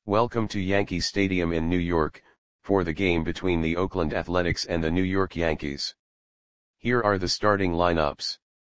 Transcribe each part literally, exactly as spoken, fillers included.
Welcome to Yankee Stadium in New York, for the game between the Oakland Athletics and the New York Yankees. Here are the starting lineups.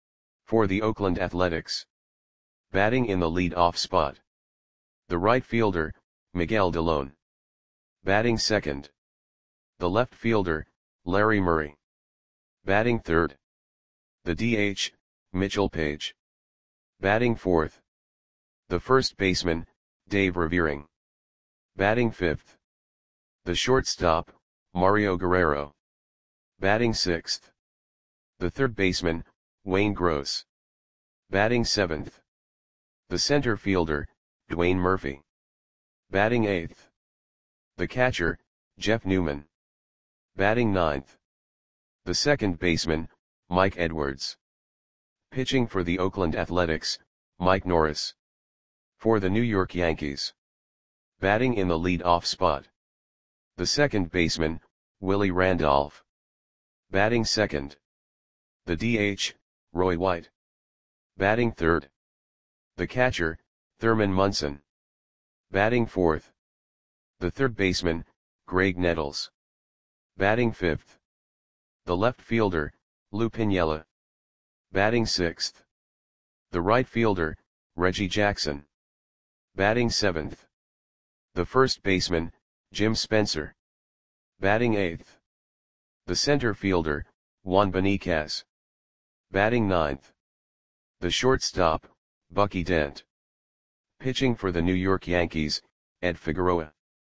For the Oakland Athletics. Batting in the lead-off spot. The right fielder, Miguel Dellone. Batting second. The left fielder, Larry Murray. Batting third. The D H, Mitchell Page. Batting fourth. The first baseman, Dave Revering. Batting fifth. The shortstop, Mario Guerrero. Batting sixth. The third baseman, Wayne Gross. Batting seventh. The center fielder, Dwayne Murphy. Batting eighth. The catcher, Jeff Newman. Batting ninth. The second baseman, Mike Edwards. Pitching for the Oakland Athletics, Mike Norris. For the New York Yankees. Batting in the lead-off spot. The second baseman, Willie Randolph. Batting second. The D H, Roy White. Batting third. The catcher, Thurman Munson. Batting fourth. The third baseman, Greg Nettles. Batting fifth. The left fielder, Lou Piniella. Batting sixth. The right fielder, Reggie Jackson. Batting seventh. The first baseman, Jim Spencer. Batting eighth. The center fielder, Juan Beniquez. Batting ninth. The shortstop, Bucky Dent. Pitching for the New York Yankees, Ed Figueroa.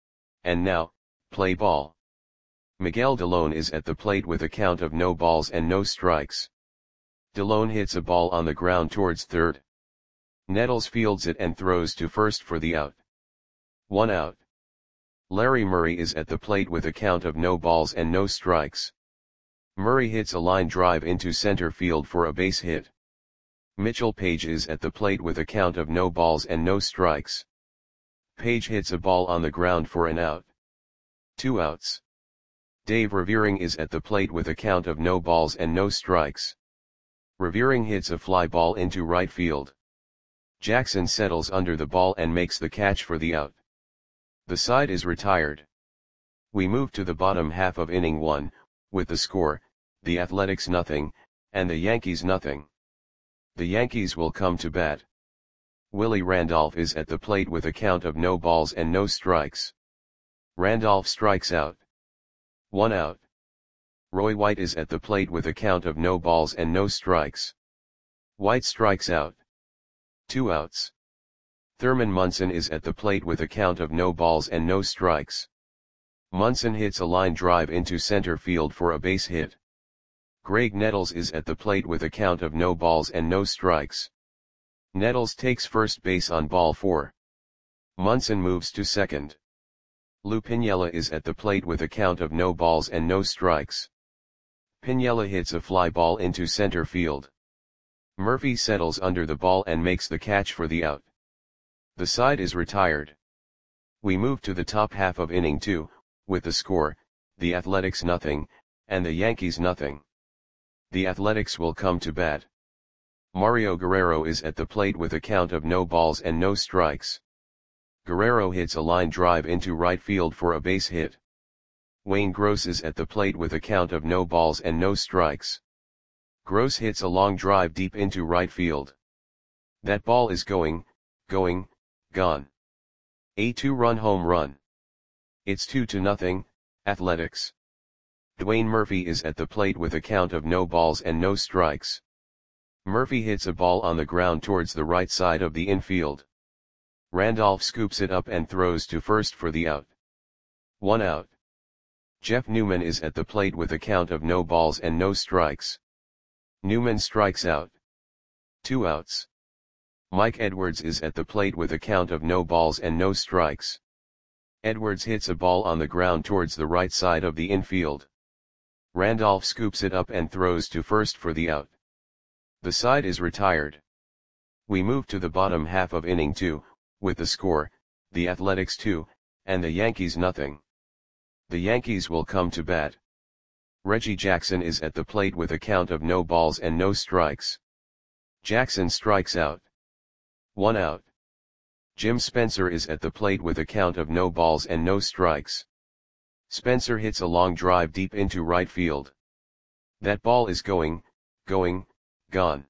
And now, play ball. Miguel Dellone is at the plate with a count of no balls and no strikes. Dellone hits a ball on the ground towards third. Nettles fields it and throws to first for the out. One out. Larry Murray is at the plate with a count of no balls and no strikes. Murray hits a line drive into center field for a base hit. Mitchell Page is at the plate with a count of no balls and no strikes. Page hits a ball on the ground for an out. Two outs. Dave Revering is at the plate with a count of no balls and no strikes. Revering hits a fly ball into right field. Jackson settles under the ball and makes the catch for the out. The side is retired. We move to the bottom half of inning one, with the score, the Athletics nothing, and the Yankees nothing. The Yankees will come to bat. Willie Randolph is at the plate with a count of no balls and no strikes. Randolph strikes out. One out. Roy White is at the plate with a count of no balls and no strikes. White strikes out. Two outs. Thurman Munson is at the plate with a count of no balls and no strikes. Munson hits a line drive into center field for a base hit. Greg Nettles is at the plate with a count of no balls and no strikes. Nettles takes first base on ball four. Munson moves to second. Lou Piniella is at the plate with a count of no balls and no strikes. Piniella hits a fly ball into center field. Murphy settles under the ball and makes the catch for the out. The side is retired. We move to the top half of inning two, with the score, the Athletics nothing, and the Yankees nothing. The Athletics will come to bat. Mario Guerrero is at the plate with a count of no balls and no strikes. Guerrero hits a line drive into right field for a base hit. Wayne Gross is at the plate with a count of no balls and no strikes. Gross hits a long drive deep into right field. That ball is going, going, gone. A two-run home run. It's two to nothing, Athletics. Dwayne Murphy is at the plate with a count of no balls and no strikes. Murphy hits a ball on the ground towards the right side of the infield. Randolph scoops it up and throws to first for the out. One out. Jeff Newman is at the plate with a count of no balls and no strikes. Newman strikes out. Two outs. Mike Edwards is at the plate with a count of no balls and no strikes. Edwards hits a ball on the ground towards the right side of the infield. Randolph scoops it up and throws to first for the out. The side is retired. We move to the bottom half of inning two, with the score, the Athletics two, and the Yankees nothing. The Yankees will come to bat. Reggie Jackson is at the plate with a count of no balls and no strikes. Jackson strikes out. One out. Jim Spencer is at the plate with a count of no balls and no strikes. Spencer hits a long drive deep into right field. That ball is going, going, gone.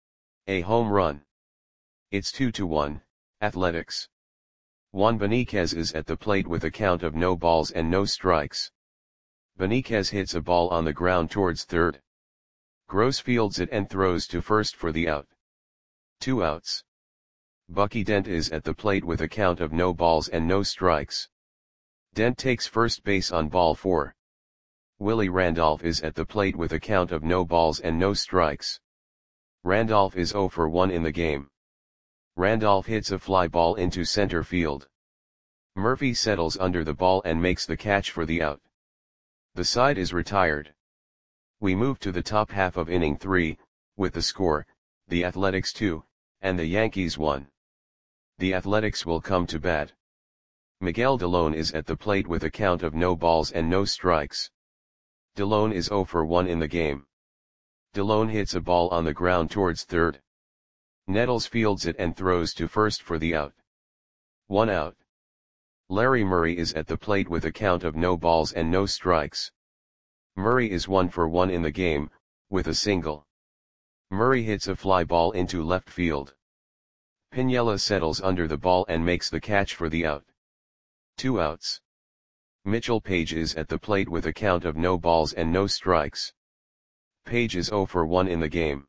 A home run. It's two to one, Athletics. Juan Beniquez is at the plate with a count of no balls and no strikes. Beniquez hits a ball on the ground towards third. Gross fields it and throws to first for the out. Two outs. Bucky Dent is at the plate with a count of no balls and no strikes. Dent takes first base on ball four. Willie Randolph is at the plate with a count of no balls and no strikes. Randolph is oh for one in the game. Randolph hits a fly ball into center field. Murphy settles under the ball and makes the catch for the out. The side is retired. We move to the top half of inning three, with the score, the Athletics two, and the Yankees one. The Athletics will come to bat. Miguel Delone is at the plate with a count of no balls and no strikes. Delone is oh for one in the game. Delone hits a ball on the ground towards third. Nettles fields it and throws to first for the out. One out. Larry Murray is at the plate with a count of no balls and no strikes. Murray is one for one in the game, with a single. Murray hits a fly ball into left field. Piniella settles under the ball and makes the catch for the out. Two outs. Mitchell Page is at the plate with a count of no balls and no strikes. Page is oh for one in the game.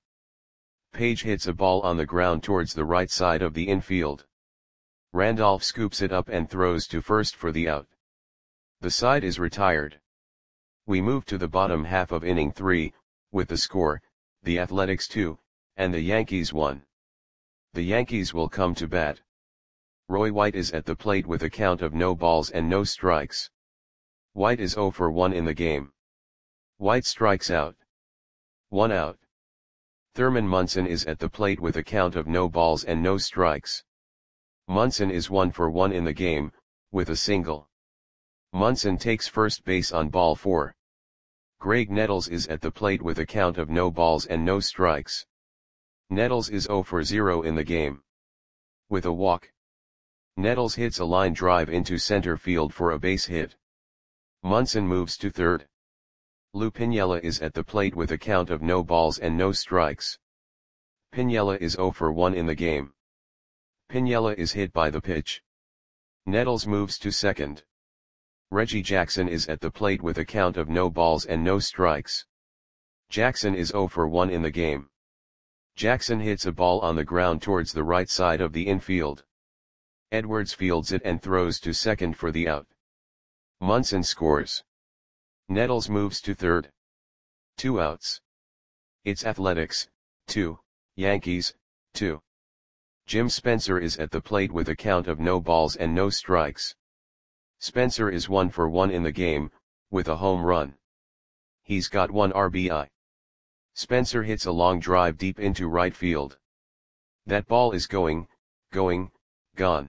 Page hits a ball on the ground towards the right side of the infield. Randolph scoops it up and throws to first for the out. The side is retired. We move to the bottom half of inning three, with the score, the Athletics two, and the Yankees one. The Yankees will come to bat. Roy White is at the plate with a count of no balls and no strikes. White is oh for one in the game. White strikes out. One out. Thurman Munson is at the plate with a count of no balls and no strikes. Munson is one for one in the game, with a single. Munson takes first base on ball four. Greg Nettles is at the plate with a count of no balls and no strikes. Nettles is oh for zero in the game. With a walk. Nettles hits a line drive into center field for a base hit. Munson moves to third. Lou Piniella is at the plate with a count of no balls and no strikes. Piniella is oh for one in the game. Piniella is hit by the pitch. Nettles moves to second. Reggie Jackson is at the plate with a count of no balls and no strikes. Jackson is oh for one in the game. Jackson hits a ball on the ground towards the right side of the infield. Edwards fields it and throws to second for the out. Munson scores. Nettles moves to third. Two outs. It's Athletics, two, Yankees, two. Jim Spencer is at the plate with a count of no balls and no strikes. Spencer is one for one in the game, with a home run. He's got one R B I. Spencer hits a long drive deep into right field. That ball is going, going, gone.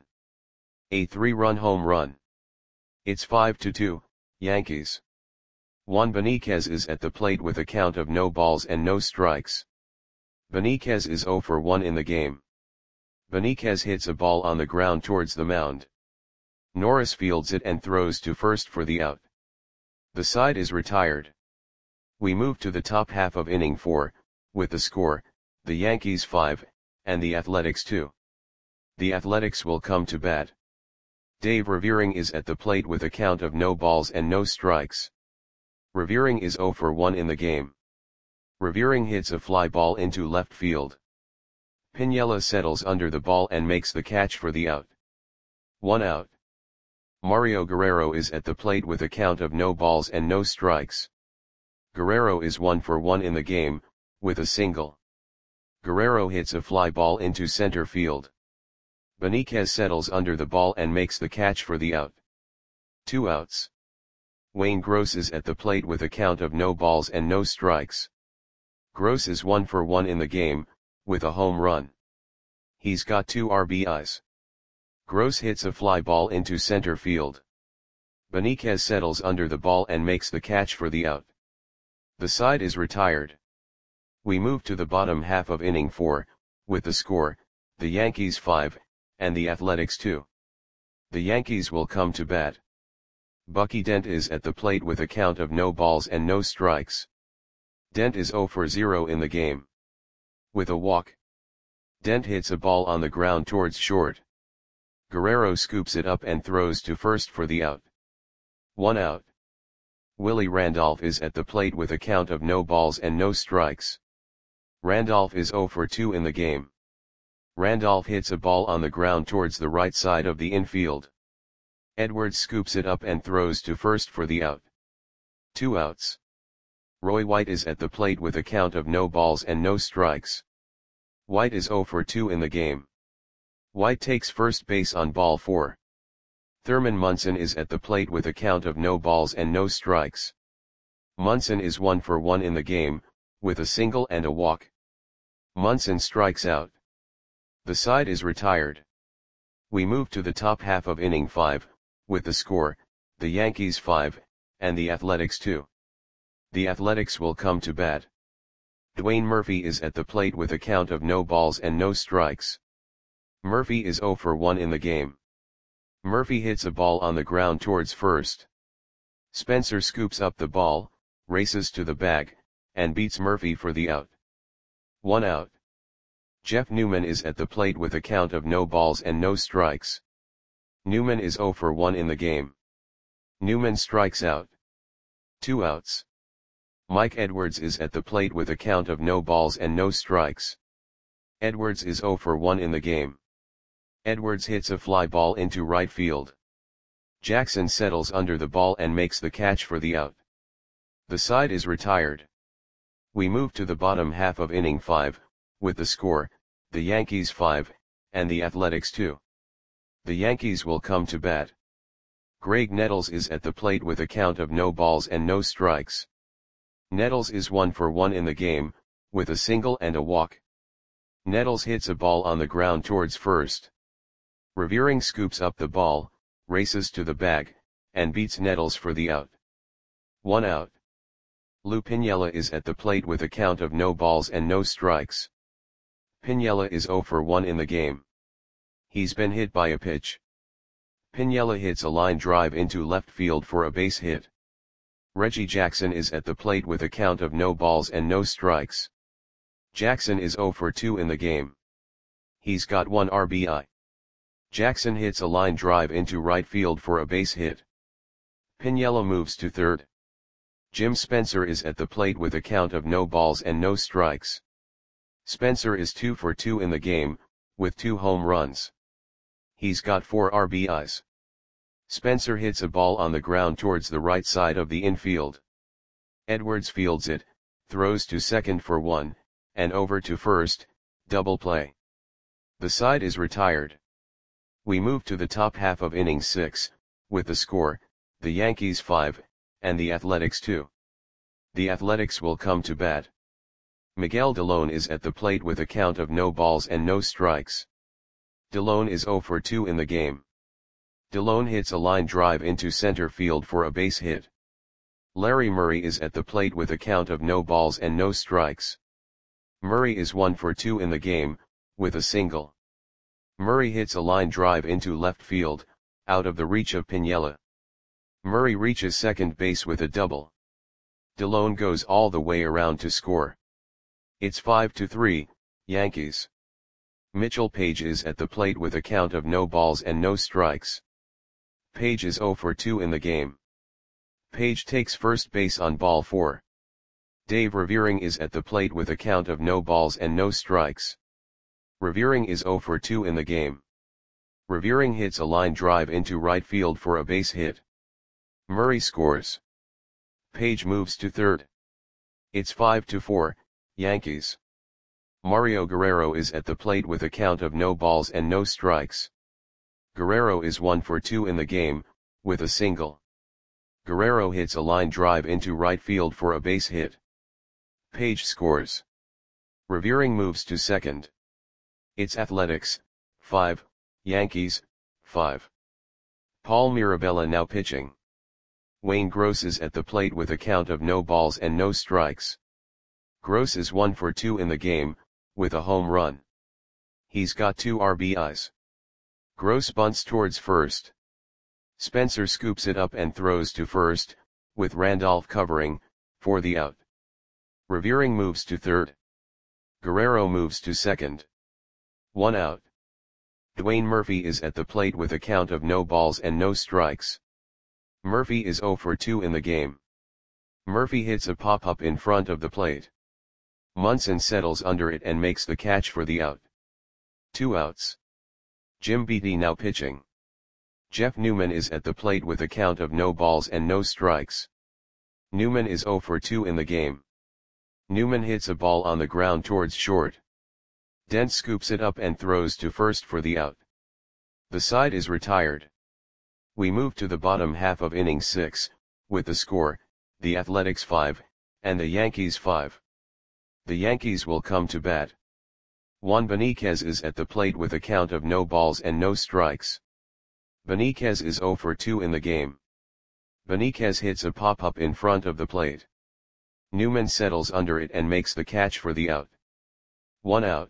A three-run home run. It's five to two, Yankees. Juan Beniquez is at the plate with a count of no balls and no strikes. Beniquez is oh for one in the game. Beniquez hits a ball on the ground towards the mound. Norris fields it and throws to first for the out. The side is retired. We move to the top half of inning four, with the score, the Yankees five, and the Athletics two. The Athletics will come to bat. Dave Revering is at the plate with a count of no balls and no strikes. Revering is oh for one in the game. Revering hits a fly ball into left field. Piniella settles under the ball and makes the catch for the out. One out. Mario Guerrero is at the plate with a count of no balls and no strikes. Guerrero is one for one in the game, with a single. Guerrero hits a fly ball into center field. Beniquez settles under the ball and makes the catch for the out. Two outs. Wayne Gross is at the plate with a count of no balls and no strikes. Gross is one for one in the game, with a home run. He's got two R B Is. Gross hits a fly ball into center field. Beniquez settles under the ball and makes the catch for the out. The side is retired. We move to the bottom half of inning four, with the score, the Yankees five, and the Athletics two. The Yankees will come to bat. Bucky Dent is at the plate with a count of no balls and no strikes. Dent is zero for zero in the game. With a walk, Dent hits a ball on the ground towards short. Guerrero scoops it up and throws to first for the out. One out. Willie Randolph is at the plate with a count of no balls and no strikes. Randolph is zero for two in the game. Randolph hits a ball on the ground towards the right side of the infield. Edwards scoops it up and throws to first for the out. Two outs. Roy White is at the plate with a count of no balls and no strikes. White is zero for two in the game. White takes first base on ball four. Thurman Munson is at the plate with a count of no balls and no strikes. Munson is one for one in the game, with a single and a walk. Munson strikes out. The side is retired. We move to the top half of inning five, with the score, the Yankees five, and the Athletics two. The Athletics will come to bat. Dwayne Murphy is at the plate with a count of no balls and no strikes. Murphy is zero for one in the game. Murphy hits a ball on the ground towards first. Spencer scoops up the ball, races to the bag, and beats Murphy for the out. One out. Jeff Newman is at the plate with a count of no balls and no strikes. Newman is zero for one in the game. Newman strikes out. Two outs. Mike Edwards is at the plate with a count of no balls and no strikes. Edwards is zero for one in the game. Edwards hits a fly ball into right field. Jackson settles under the ball and makes the catch for the out. The side is retired. We move to the bottom half of inning five, with the score, the Yankees five, and the Athletics two. The Yankees will come to bat. Greg Nettles is at the plate with a count of no balls and no strikes. Nettles is one for one in the game, with a single and a walk. Nettles hits a ball on the ground towards first. Revering scoops up the ball, races to the bag, and beats Nettles for the out. One out. Lou Piniella is at the plate with a count of no balls and no strikes. Piniella is zero for one in the game. He's been hit by a pitch. Piniella hits a line drive into left field for a base hit. Reggie Jackson is at the plate with a count of no balls and no strikes. Jackson is zero for two in the game. He's got one R B I. Jackson hits a line drive into right field for a base hit. Piniella moves to third. Jim Spencer is at the plate with a count of no balls and no strikes. Spencer is two for two in the game, with two home runs. He's got four R B Is. Spencer hits a ball on the ground towards the right side of the infield. Edwards fields it, throws to second for one, and over to first, double play. The side is retired. We move to the top half of inning six, with the score, the Yankees five, and the Athletics two. The Athletics will come to bat. Miguel Delone is at the plate with a count of no balls and no strikes. Delone is zero for two in the game. Delone hits a line drive into center field for a base hit. Larry Murray is at the plate with a count of no balls and no strikes. Murray is one for two in the game, with a single. Murray hits a line drive into left field, out of the reach of Piniella. Murray reaches second base with a double. Delone goes all the way around to score. It's five to three, Yankees. Mitchell Page is at the plate with a count of no balls and no strikes. Page is zero for two in the game. Page takes first base on ball four. Dave Revering is at the plate with a count of no balls and no strikes. Revering is zero for two in the game. Revering hits a line drive into right field for a base hit. Murray scores. Page moves to third. It's five to four, Yankees. Mario Guerrero is at the plate with a count of no balls and no strikes. Guerrero is one for two in the game, with a single. Guerrero hits a line drive into right field for a base hit. Page scores. Revering moves to second. It's Athletics, five, Yankees, five. Paul Mirabella now pitching. Wayne Gross is at the plate with a count of no balls and no strikes. Gross is one for two in the game, with a home run. He's got two R B Is. Gross bunts towards first. Spencer scoops it up and throws to first, with Randolph covering, for the out. Revering moves to third. Guerrero moves to second. One out. Dwayne Murphy is at the plate with a count of no balls and no strikes. Murphy is zero for two in the game. Murphy hits a pop-up in front of the plate. Munson settles under it and makes the catch for the out. Two outs. Jim Beatty now pitching. Jeff Newman is at the plate with a count of no balls and no strikes. Newman is zero for two in the game. Newman hits a ball on the ground towards short. Dent scoops it up and throws to first for the out. The side is retired. We move to the bottom half of inning six, with the score, the Athletics five, and the Yankees five. The Yankees will come to bat. Juan Beniquez is at the plate with a count of no balls and no strikes. Beniquez is zero for two in the game. Beniquez hits a pop-up in front of the plate. Newman settles under it and makes the catch for the out. One out.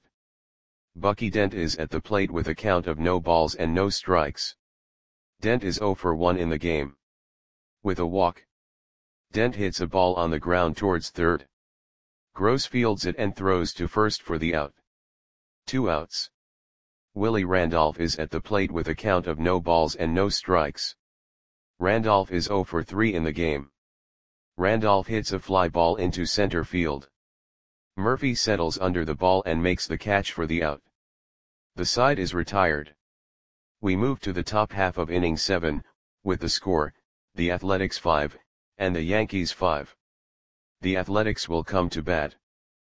Bucky Dent is at the plate with a count of no balls and no strikes. Dent is zero for one in the game. With a walk. Dent hits a ball on the ground towards third. Gross fields it and throws to first for the out. Two outs. Willie Randolph is at the plate with a count of no balls and no strikes. Randolph is zero for three in the game. Randolph hits a fly ball into center field. Murphy settles under the ball and makes the catch for the out. The side is retired. We move to the top half of inning seven, with the score, the Athletics five, and the Yankees five. The Athletics will come to bat.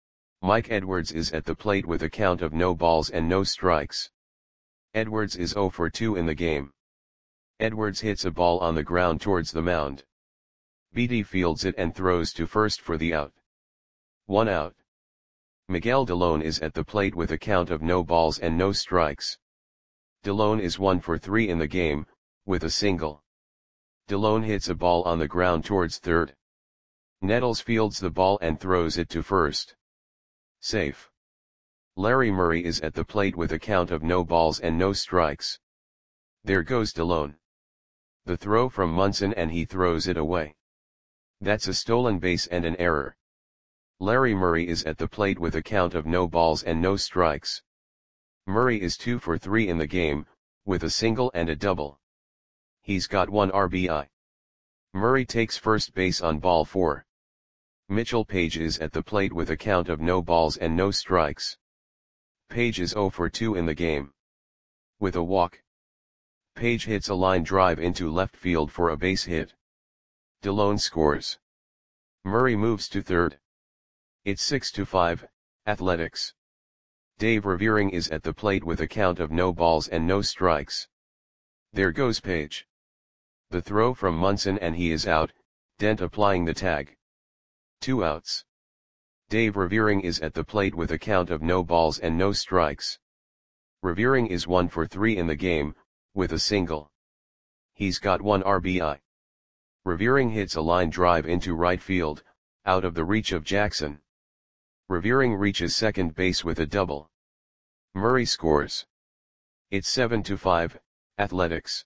Mike Edwards is at the plate with a count of no balls and no strikes. Edwards is zero for two in the game. Edwards hits a ball on the ground towards the mound. Beatty fields it and throws to first for the out. One out. Miguel Delone is at the plate with a count of no balls and no strikes. Delone is one for three in the game, with a single. Delone hits a ball on the ground towards third. Nettles fields the ball and throws it to first. Safe. Larry Murray is at the plate with a count of no balls and no strikes. There goes Delone. The throw from Munson and he throws it away. That's a stolen base and an error. Larry Murray is at the plate with a count of no balls and no strikes. Murray is two for three in the game, with a single and a double. He's got one R B I. Murray takes first base on ball four. Mitchell Page is at the plate with a count of no balls and no strikes. Page is zero for two in the game. With a walk. Page hits a line drive into left field for a base hit. Delone scores. Murray moves to third. It's six to five, Athletics. Dave Revering is at the plate with a count of no balls and no strikes. There goes Page. The throw from Munson and he is out, Dent applying the tag. Two outs. Dave Revering is at the plate with a count of no balls and no strikes. Revering is one for three in the game, with a single. He's got one R B I. Revering hits a line drive into right field, out of the reach of Jackson. Revering reaches second base with a double. Murray scores. It's seven to five, Athletics.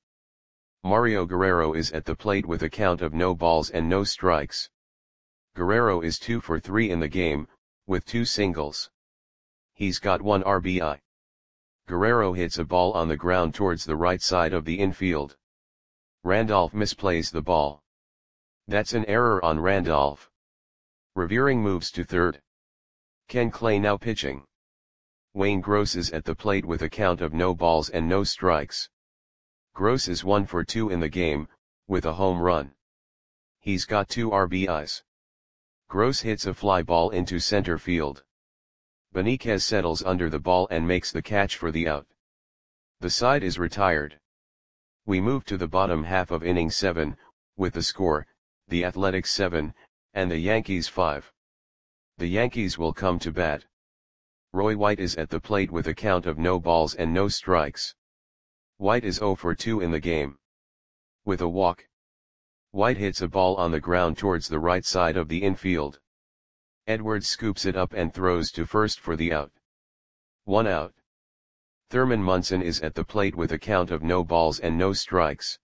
Mario Guerrero is at the plate with a count of no balls and no strikes. Guerrero is two for three in the game, with two singles. He's got one R B I. Guerrero hits a ball on the ground towards the right side of the infield. Randolph misplays the ball. That's an error on Randolph. Revering moves to third. Ken Clay now pitching. Wayne Gross is at the plate with a count of no balls and no strikes. Gross is one for two in the game, with a home run. He's got two R B Is. Gross hits a fly ball into center field. Beniquez settles under the ball and makes the catch for the out. The side is retired. We move to the bottom half of inning seven, with the score, the Athletics seven, and the Yankees five. The Yankees will come to bat. Roy White is at the plate with a count of no balls and no strikes. White is zero for two in the game. With a walk. White hits a ball on the ground towards the right side of the infield. Edwards scoops it up and throws to first for the out. One out. Thurman Munson is at the plate with a count of no balls and no strikes.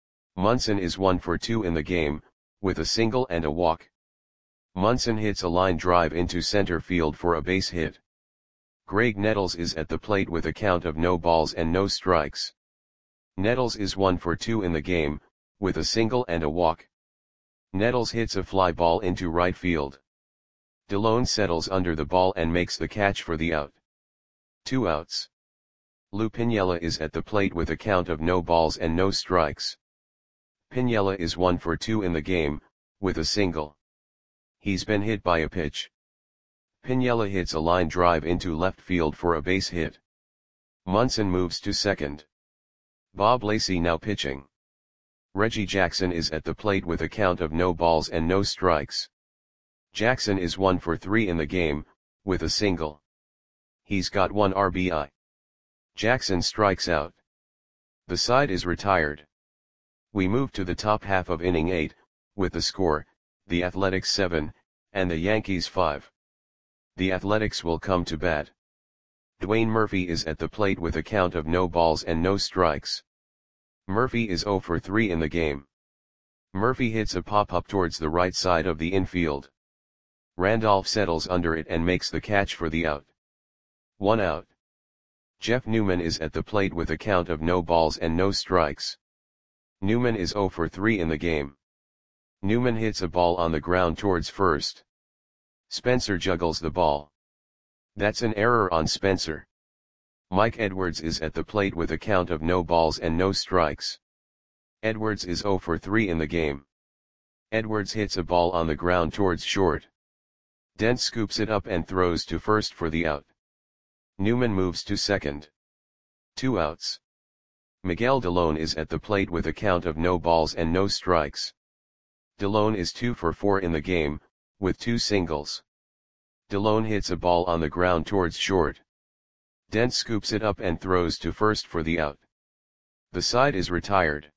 Munson is one for two in the game, with a single and a walk. Munson hits a line drive into center field for a base hit. Graig Nettles is at the plate with a count of no balls and no strikes. Nettles is one for two in the game, with a single and a walk. Nettles hits a fly ball into right field. Delone settles under the ball and makes the catch for the out. Two outs. Lou Piniella is at the plate with a count of no balls and no strikes. Piniella is one for two in the game, with a single. He's been hit by a pitch. Piniella hits a line drive into left field for a base hit. Munson moves to second. Bob Lacey now pitching. Reggie Jackson is at the plate with a count of no balls and no strikes. Jackson is one for three in the game, with a single. He's got one R B I. Jackson strikes out. The side is retired. We move to the top half of inning eight, with the score, the Athletics seven, and the Yankees five. The Athletics will come to bat. Dwayne Murphy is at the plate with a count of no balls and no strikes. Murphy is zero for three in the game. Murphy hits a pop-up towards the right side of the infield. Randolph settles under it and makes the catch for the out. One out. Jeff Newman is at the plate with a count of no balls and no strikes. Newman is zero for three in the game. Newman hits a ball on the ground towards first. Spencer juggles the ball. That's an error on Spencer. Mike Edwards is at the plate with a count of no balls and no strikes. Edwards is zero for three in the game. Edwards hits a ball on the ground towards short. Dent scoops it up and throws to first for the out. Newman moves to second. Two outs. Miguel Delone is at the plate with a count of no balls and no strikes. Delone is two for four in the game, with two singles. Delone hits a ball on the ground towards short. Dent scoops it up and throws to first for the out. The side is retired.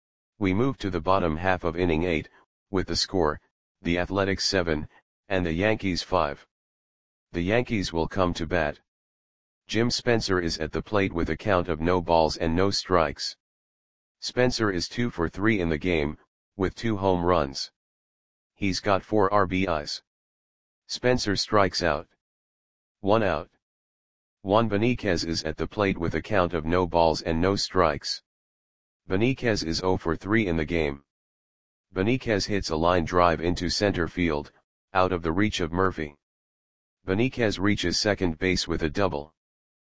We move to the bottom half of inning eight, with the score, the Athletics seven, and the Yankees five. The Yankees will come to bat. Jim Spencer is at the plate with a count of no balls and no strikes. Spencer is two for three in the game, with two home runs. He's got four R B Is. Spencer strikes out. One out. Juan Beniquez is at the plate with a count of no balls and no strikes. Beniquez is zero for three in the game. Beniquez hits a line drive into center field, out of the reach of Murphy. Beniquez reaches second base with a double.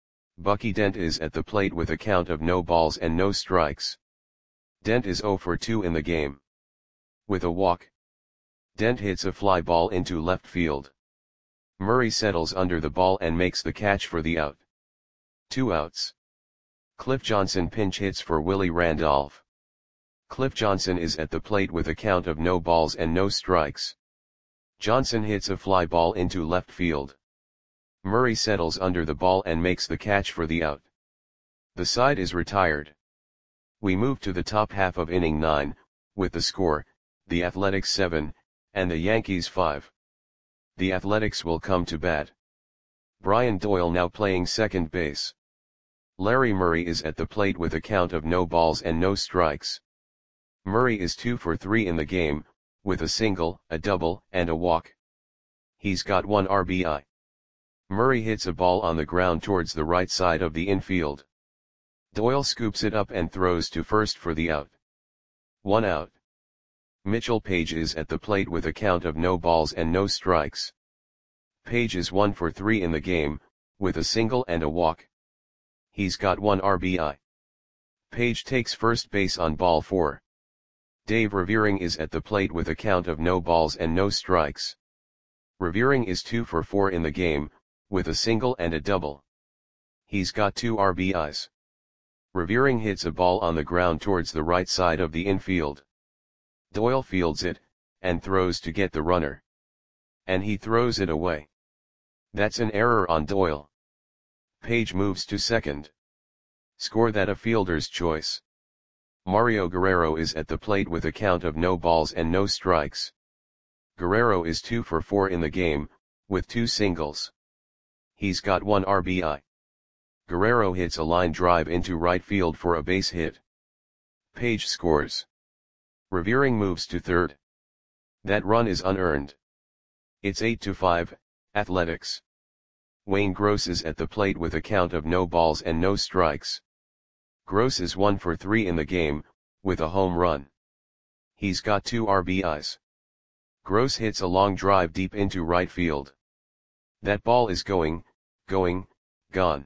Bucky Dent is at the plate with a count of no balls and no strikes. Dent is zero for two in the game. With a walk. Dent hits a fly ball into left field. Murray settles under the ball and makes the catch for the out. Two outs. Cliff Johnson pinch hits for Willie Randolph. Cliff Johnson is at the plate with a count of no balls and no strikes. Johnson hits a fly ball into left field. Murray settles under the ball and makes the catch for the out. The side is retired. We move to the top half of inning nine, with the score, the Athletics seven, and the Yankees five. The Athletics will come to bat. Brian Doyle now playing second base. Larry Murray is at the plate with a count of no balls and no strikes. Murray is two for three in the game, with a single, a double, and a walk. He's got one R B I. Murray hits a ball on the ground towards the right side of the infield. Doyle scoops it up and throws to first for the out. One out. Mitchell Page is at the plate with a count of no balls and no strikes. Page is one for three in the game, with a single and a walk. He's got one R B I. Page takes first base on ball four. Dave Revering is at the plate with a count of no balls and no strikes. Revering is two for four in the game, with a single and a double. He's got two R B Is. Revering hits a ball on the ground towards the right side of the infield. Doyle fields it, and throws to get the runner. And he throws it away. That's an error on Doyle. Page moves to second. Score that a fielder's choice. Mario Guerrero is at the plate with a count of no balls and no strikes. Guerrero is two for four in the game, with two singles. He's got one R B I. Guerrero hits a line drive into right field for a base hit. Page scores. Revering moves to third. That run is unearned. It's eight to five, Athletics. Wayne Gross is at the plate with a count of no balls and no strikes. Gross is one for three in the game, with a home run. He's got two R B Is. Gross hits a long drive deep into right field. That ball is going, going, gone.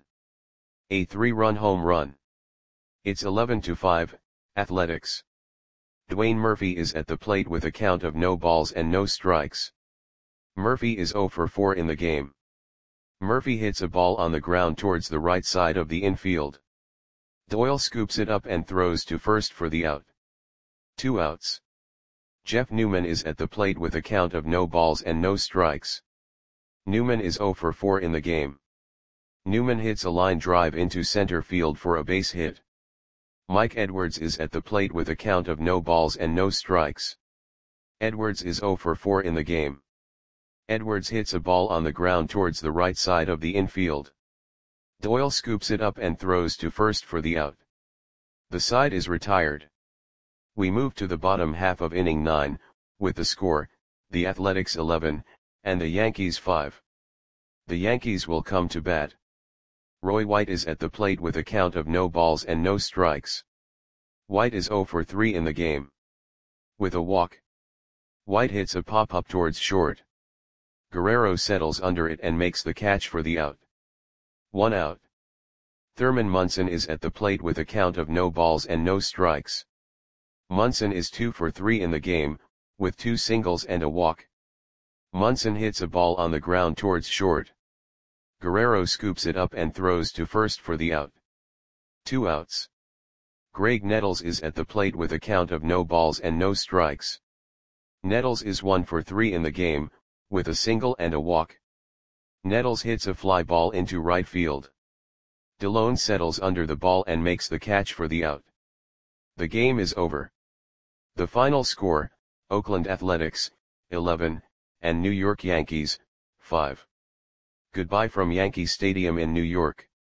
A three-run home run. It's eleven to five, Athletics. Dwayne Murphy is at the plate with a count of no balls and no strikes. Murphy is zero for four in the game. Murphy hits a ball on the ground towards the right side of the infield. Doyle scoops it up and throws to first for the out. Two outs. Jeff Newman is at the plate with a count of no balls and no strikes. Newman is zero for four in the game. Newman hits a line drive into center field for a base hit. Mike Edwards is at the plate with a count of no balls and no strikes. Edwards is zero for four in the game. Edwards hits a ball on the ground towards the right side of the infield. Doyle scoops it up and throws to first for the out. The side is retired. We move to the bottom half of inning nine, with the score, the Athletics eleven, and the Yankees five. The Yankees will come to bat. Roy White is at the plate with a count of no balls and no strikes. White is zero for three in the game. With a walk. White hits a pop-up towards short. Guerrero settles under it and makes the catch for the out. One out. Thurman Munson is at the plate with a count of no balls and no strikes. Munson is two for three in the game, with two singles and a walk. Munson hits a ball on the ground towards short. Guerrero scoops it up and throws to first for the out. Two outs. Greg Nettles is at the plate with a count of no balls and no strikes. Nettles is one for three in the game, with a single and a walk. Nettles hits a fly ball into right field. DeLone settles under the ball and makes the catch for the out. The game is over. The final score, Oakland Athletics, eleven, and New York Yankees, five. Goodbye from Yankee Stadium in New York.